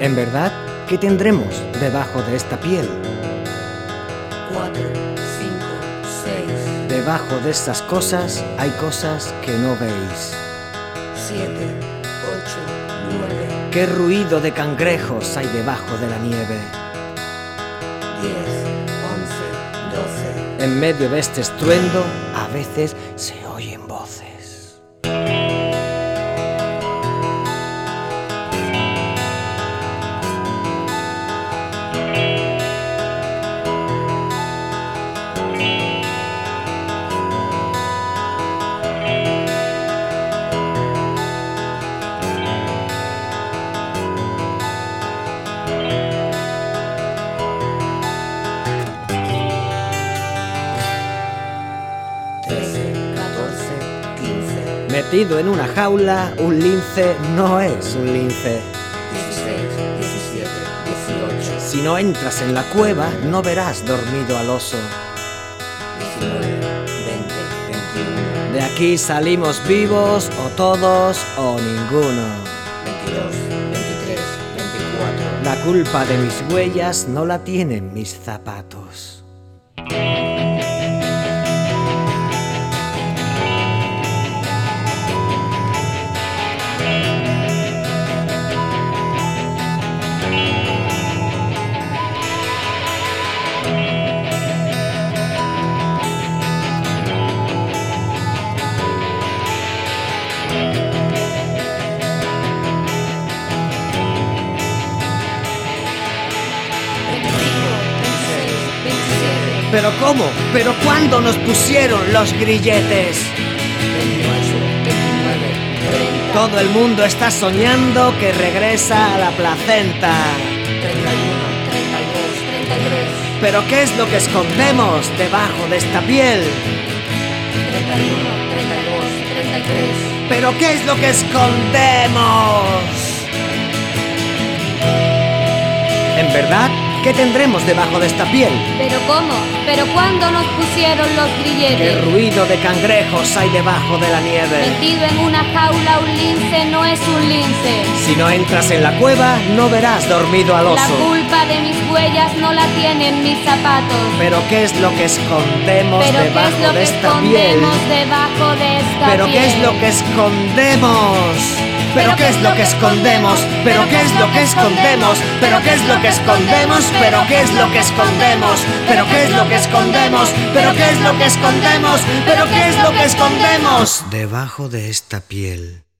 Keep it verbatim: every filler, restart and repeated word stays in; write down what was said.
En verdad, ¿qué tendremos debajo de esta piel? Cuatro, cinco, seis, Debajo de esas cosas hay cosas que no veis. siete, ocho, nueve, ¿Qué ruido de cangrejos hay debajo de la nieve? diez, once, doce. En medio de este estruendo, a veces se oyen voces. trece, catorce, quince, Metido en una jaula, un lince no es un lince. dieciséis, diecisiete, dieciocho, Si no entras en la cueva, no verás dormido al oso. diecinueve, veinte, veintiuno, De aquí salimos vivos, o todos, o ninguno. veintidós, veintitrés, veinticuatro. La culpa de mis huellas no la tienen mis zapatos. ¿Pero cómo? ¿Pero cuándo nos pusieron los grilletes? veintiocho, veintinueve, treinta, Todo el mundo está soñando que regresa a la placenta. treinta y uno, treinta y dos, treinta y tres, ¿Pero qué es lo que escondemos debajo de esta piel? treinta y uno, treinta y dos, treinta y tres. ¿Pero qué es lo que escondemos? En verdad, ¿qué tendremos debajo de esta piel? ¿Pero cómo? ¿Pero cuándo nos pusieron los ¿Qué grilletes? ruido de cangrejos hay debajo de la nieve? Metido en una jaula un lince no es un lince. Si no entras en la cueva, no verás dormido al La oso. culpa de mis huellas no la tienen mis zapatos. ¿Pero qué es lo que escondemos ¿Pero qué es debajo lo de que esta piel? escondemos debajo de esta ¿Pero piel? qué es lo que escondemos? ¿Pero qué es lo que escondemos? ¿Pero qué es lo que escondemos? ¿Pero qué es lo que escondemos? ¿Pero qué es lo que escondemos? ¿Pero qué es lo que escondemos? ¿Pero qué es lo que escondemos? ¿Pero qué es lo que escondemos? Debajo de esta piel.